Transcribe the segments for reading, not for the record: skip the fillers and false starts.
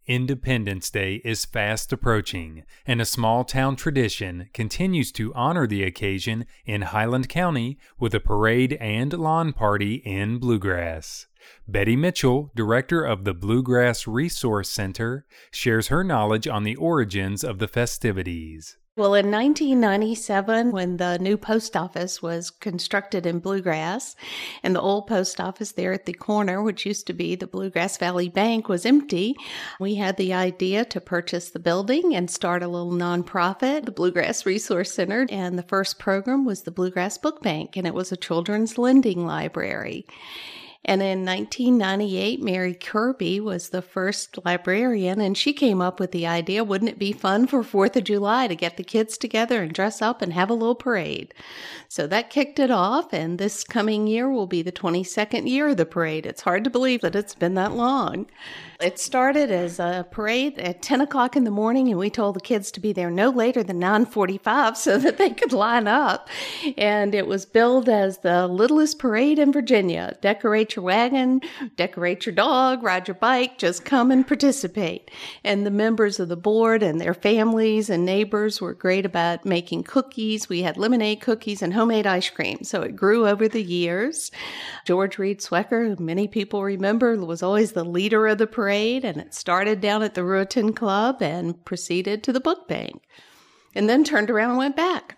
Independence Day is fast approaching, and a small-town tradition continues to honor the occasion in Highland County with a parade and lawn party in Bluegrass. Betty Mitchell, director of the Bluegrass Resource Center, shares her knowledge on the origins of the festivities. Well, in 1997, when the new post office was constructed in Bluegrass, and the old post office there at the corner, which used to be the Bluegrass Valley Bank, was empty, we had the idea to purchase the building and start a little nonprofit, the Bluegrass Resource Center. And the first program was the Bluegrass Book Bank, and it was a children's lending library. And in 1998, Mary Kirby was the first librarian, and she came up with the idea, wouldn't it be fun for 4th of July to get the kids together and dress up and have a little parade? So that kicked it off, and this coming year will be the 22nd year of the parade. It's hard to believe that it's been that long. It started as a parade at 10 o'clock in the morning, and we told the kids to be there no later than 9:45 so that they could line up. And it was billed as the littlest parade in Virginia. Decorate your wagon, decorate your dog, ride your bike, just come and participate. And the members of the board and their families and neighbors were great about making cookies. We had lemonade cookies and homemade ice cream. So it grew over the years. George Reed Swecker, who many people remember, was always the leader of the parade, and it started down at the Ruetan Club and proceeded to the book bank. And then turned around and went back.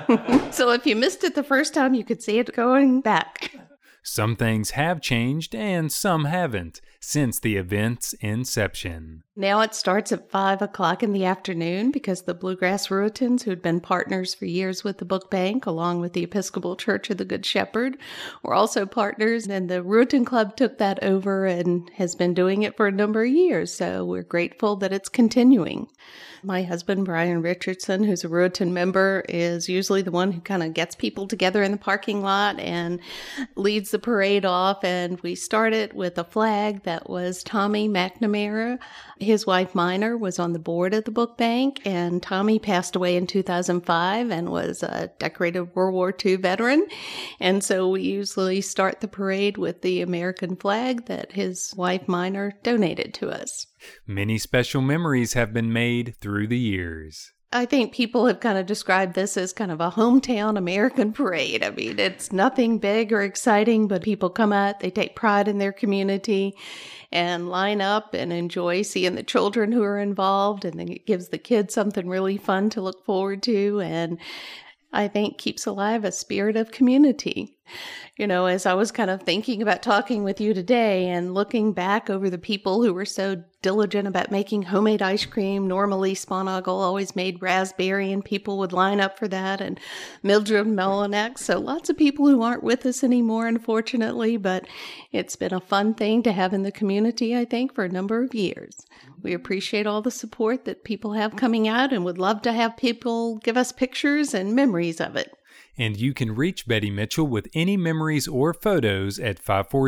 So if you missed it the first time, you could see it going back. Some things have changed and some haven't since the event's inception. Now it starts at 5 o'clock in the afternoon because the Bluegrass Ruetans, who'd been partners for years with the Book Bank, along with the Episcopal Church of the Good Shepherd, were also partners. And the Ruetan Club took that over and has been doing it for a number of years. So we're grateful that it's continuing. My husband, Brian Richardson, who's a Ruetan member, is usually the one who kind of gets people together in the parking lot and leads the parade off. And we started with a flag that was Tommy McNamara. His wife, Minor, was on the board of the Book Bank, and Tommy passed away in 2005 and was a decorated World War II veteran. And so we usually start the parade with the American flag that his wife, Minor, donated to us. Many special memories have been made through the years. I think people have kind of described this as kind of a hometown American parade. I mean, it's nothing big or exciting, but people come out, they take pride in their community and line up and enjoy seeing the children who are involved. And then it gives the kids something really fun to look forward to. And I think keeps alive a spirit of community. You know, as I was kind of thinking about talking with you today and looking back over the people who were so diligent about making homemade ice cream, normally Sponagle always made raspberry and people would line up for that, and Mildred Melinek. So lots of people who aren't with us anymore, unfortunately, but it's been a fun thing to have in the community, I think, for a number of years. We appreciate all the support that people have coming out and would love to have people give us pictures and memories of it. And you can reach Betty Mitchell with any memories or photos at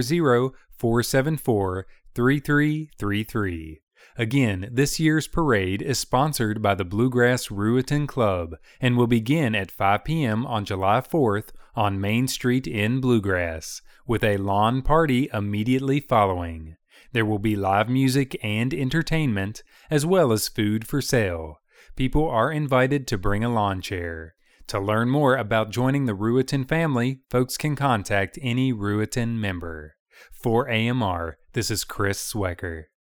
540-474-3333. Again, this year's parade is sponsored by the Bluegrass Ruetan Club and will begin at 5 p.m. on July 4th on Main Street in Bluegrass, with a lawn party immediately following. There will be live music and entertainment, as well as food for sale. People are invited to bring a lawn chair. To learn more about joining the Ruetan family, folks can contact any Ruetan member. For AMR, this is Chris Swecker.